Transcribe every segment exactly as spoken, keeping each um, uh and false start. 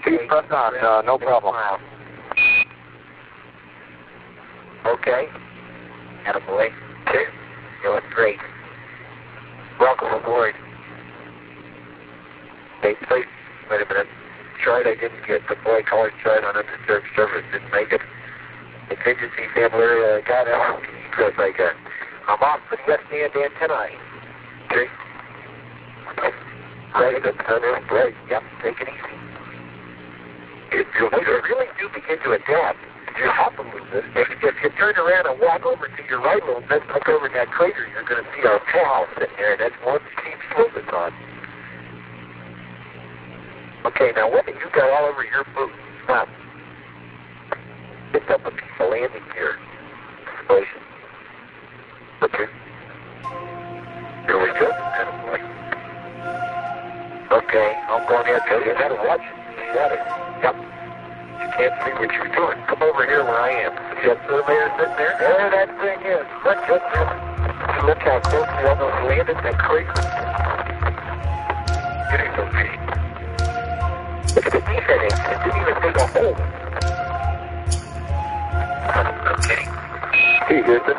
Keep pressing on, uh, no problem. Okay. Attaboy. Okay. You look great. Welcome aboard. Hey, please, wait a minute. Chart I didn't get. The boy called chart on undisturbed service. Didn't make it. Contingency sample area got out. Because I got. I'm off for the S-band antennae. Okay. Right, that's right. Right. Yep, take it easy. It, you, when you really do begin to adapt, you hop a little bit. If, if you turn around and walk over to your right a little bit, look over in that crater, you're going to see our pal sitting there, and that's one Steve Slovis on. Okay, now what have you got all over your boot? Stop. Picked up a piece of landing gear. Explosion. Okay. Here we go. Okay, I'm going to tell you how to watch it. You got it. Yep. You can't see what you're doing. Come over here where I am. See that surveyor sitting there? There that thing is. Look, look, look. Look how close we almost landed that crater. It ain't so cheap. Look at the defense. It didn't even dig a hole. Okay. Hey, Houston.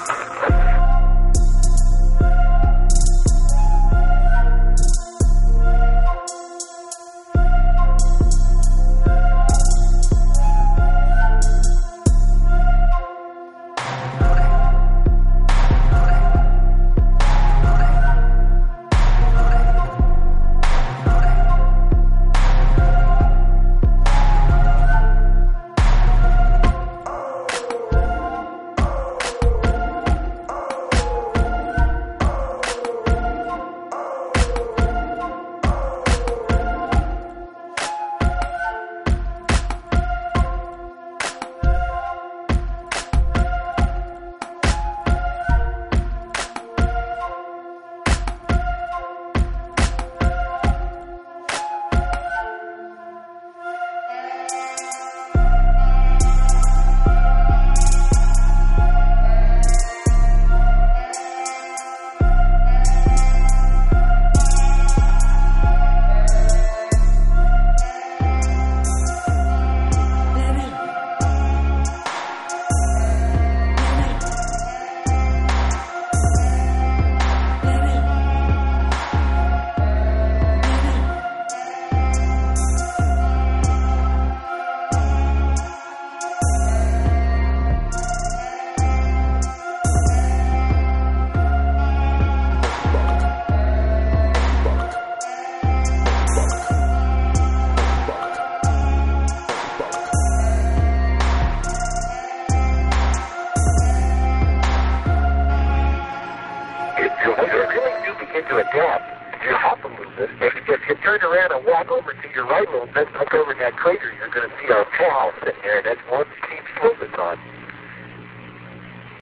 To adapt, you hop a little bit. If, if you turn around and walk over to your right a little bit, look over in that crater, you're going to see our pal sitting there, and that's one Steve Slovis on.